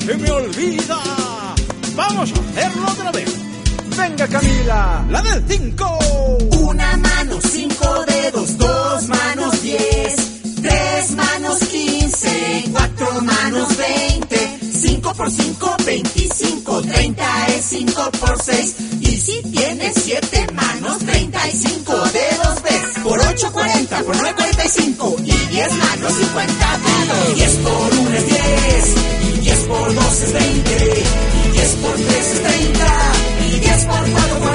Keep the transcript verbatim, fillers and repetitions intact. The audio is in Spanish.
se me olvida. Vamos a hacerlo otra vez. Venga, Camila, la del cinco. Una mano, cinco dedos, dos manos, diez. Tres manos, quince. Cuatro manos, veinte. Cinco por cinco, veinticinco. Treinta es cinco por seis. Y si tienes siete manos, treinta y cinco dedos ves. Por ocho, cuarenta. Por nueve, cuarenta y cinco. Y diez manos, cincuenta dedos. Diez por uno es diez. Y diez por dos es veinte. Y diez por tres es treinta. Y diez por cuatro